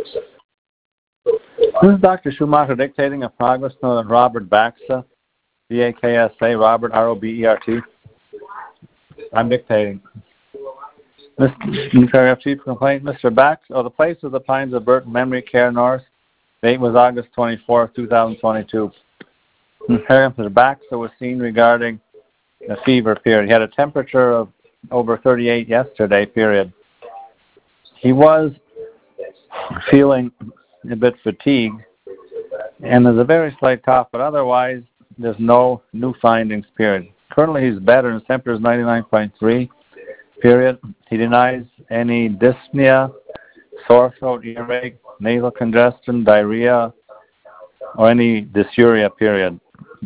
This is Dr. Schumacher dictating a progress note on Robert Baxa, B-A-K-S-A, Robert, R-O-B-E-R-T. I'm dictating. Paragraph chief complaint, Mr. Bax, the place of the Pines of Burton Memory Care North. Date was August 24th, 2022. Paragraph, Mr. Baxa was seen regarding a fever period. He had a temperature of over 38 yesterday, period. He was feeling a bit fatigued, and there's a very slight cough, but otherwise there's no new findings, period. Currently he's better, and his temperature is 99.3, period. He denies any dyspnea, sore throat, earache, nasal congestion, diarrhea, or any dysuria, period.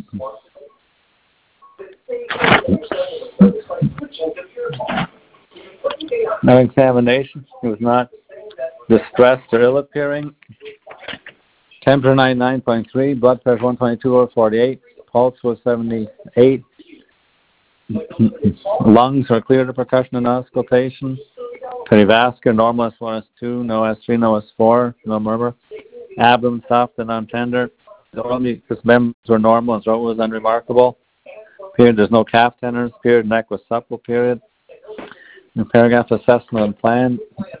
No examination. He was not distressed or ill-appearing. Temperature 99.3, blood pressure 122/48, pulse was 78. Lungs are clear to percussion and auscultation. Perivascular, normal S1, S2, no S3, no S4, no murmur. Abdomen soft and non-tender. His members were normal and throat was unremarkable. Period. There's no calf tenderness. Period. Neck was supple. Period. In paragraph assessment and plan.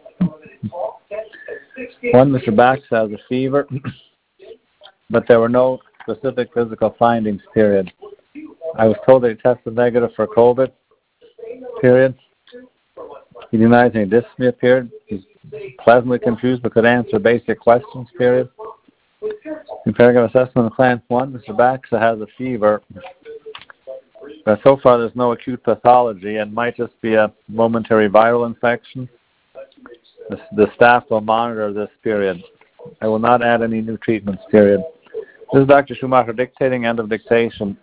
1, Mr. Bax has a fever, but there were no specific physical findings. Period. I was told that he tested negative for COVID. Period. He denies any dyspnea. Period. He's pleasantly confused but could answer basic questions. Period. In paragraph assessment and plan 1, Mr. Bax has a fever. But so far, there's no acute pathology and might just be a momentary viral infection. The staff will monitor this, period. I will not add any new treatments, period. This is Dr. Schumacher dictating, end of dictation.